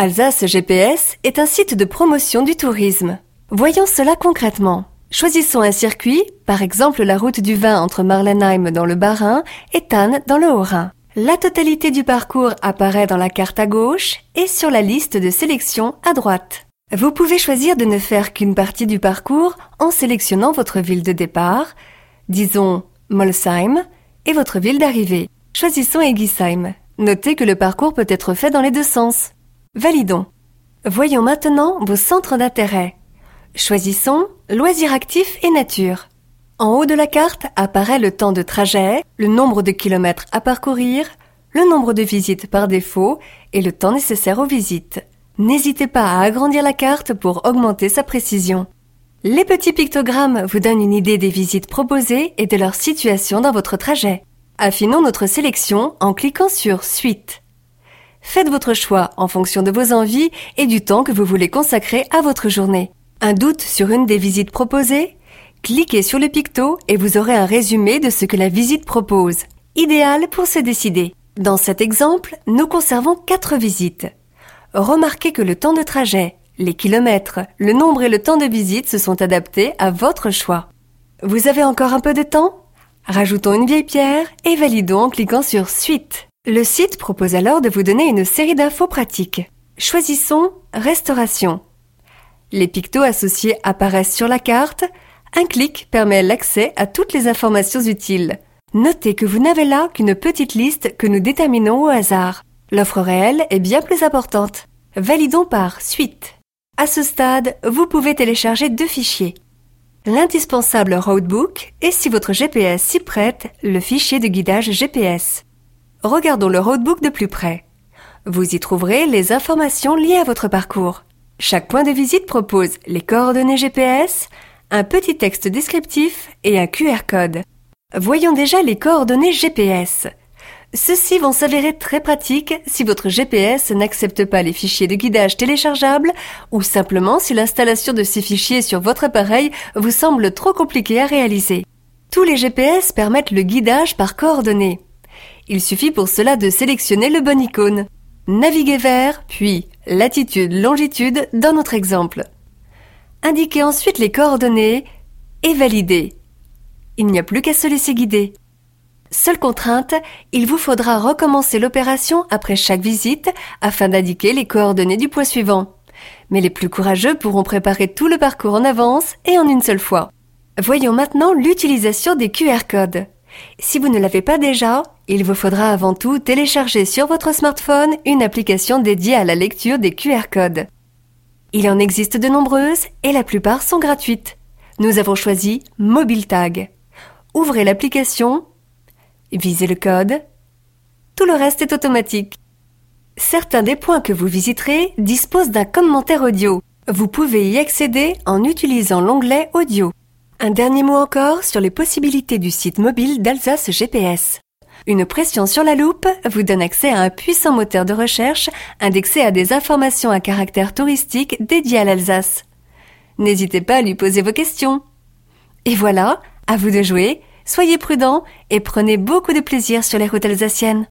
Alsace GPS est un site de promotion du tourisme. Voyons cela concrètement. Choisissons un circuit, par exemple la route du vin entre Marlenheim dans le Bas-Rhin et Thann dans le Haut-Rhin. La totalité du parcours apparaît dans la carte à gauche et sur la liste de sélection à droite. Vous pouvez choisir de ne faire qu'une partie du parcours en sélectionnant votre ville de départ, disons Molsheim, et votre ville d'arrivée. Choisissons Egisheim. Notez que le parcours peut être fait dans les deux sens. Validons. Voyons maintenant vos centres d'intérêt. Choisissons loisirs actifs et nature. En haut de la carte apparaît le temps de trajet, le nombre de kilomètres à parcourir, le nombre de visites par défaut et le temps nécessaire aux visites. N'hésitez pas à agrandir la carte pour augmenter sa précision. Les petits pictogrammes vous donnent une idée des visites proposées et de leur situation dans votre trajet. Affinons notre sélection en cliquant sur Suite. Faites votre choix en fonction de vos envies et du temps que vous voulez consacrer à votre journée. Un doute sur une des visites proposées? Cliquez sur le picto et vous aurez un résumé de ce que la visite propose. Idéal pour se décider. Dans cet exemple, nous conservons 4 visites. Remarquez que le temps de trajet, les kilomètres, le nombre et le temps de visite se sont adaptés à votre choix. Vous avez encore un peu de temps? Rajoutons une vieille pierre et validons en cliquant sur Suite. Le site propose alors de vous donner une série d'infos pratiques. Choisissons Restauration. Les pictos associés apparaissent sur la carte. Un clic permet l'accès à toutes les informations utiles. Notez que vous n'avez là qu'une petite liste que nous déterminons au hasard. L'offre réelle est bien plus importante. Validons par Suite. À ce stade, vous pouvez télécharger 2 fichiers. L'indispensable roadbook et, si votre GPS s'y prête, le fichier de guidage GPS. Regardons le roadbook de plus près. Vous y trouverez les informations liées à votre parcours. Chaque point de visite propose les coordonnées GPS, un petit texte descriptif et un QR code. Voyons déjà les coordonnées GPS. Ceux-ci vont s'avérer très pratiques si votre GPS n'accepte pas les fichiers de guidage téléchargeables ou simplement si l'installation de ces fichiers sur votre appareil vous semble trop compliquée à réaliser. Tous les GPS permettent le guidage par coordonnées. Il suffit pour cela de sélectionner le bon icône. Naviguez vers, puis latitude, longitude dans notre exemple. Indiquez ensuite les coordonnées et validez. Il n'y a plus qu'à se laisser guider. Seule contrainte, il vous faudra recommencer l'opération après chaque visite afin d'indiquer les coordonnées du point suivant. Mais les plus courageux pourront préparer tout le parcours en avance et en une seule fois. Voyons maintenant l'utilisation des QR codes. Si vous ne l'avez pas déjà, il vous faudra avant tout télécharger sur votre smartphone une application dédiée à la lecture des QR codes. Il en existe de nombreuses et la plupart sont gratuites. Nous avons choisi MobileTag. Ouvrez l'application, visez le code. Tout le reste est automatique. Certains des points que vous visiterez disposent d'un commentaire audio. Vous pouvez y accéder en utilisant l'onglet Audio. Un dernier mot encore sur les possibilités du site mobile d'Alsace GPS. Une pression sur la loupe vous donne accès à un puissant moteur de recherche indexé à des informations à caractère touristique dédiées à l'Alsace. N'hésitez pas à lui poser vos questions. Et voilà, à vous de jouer, soyez prudents et prenez beaucoup de plaisir sur les routes alsaciennes.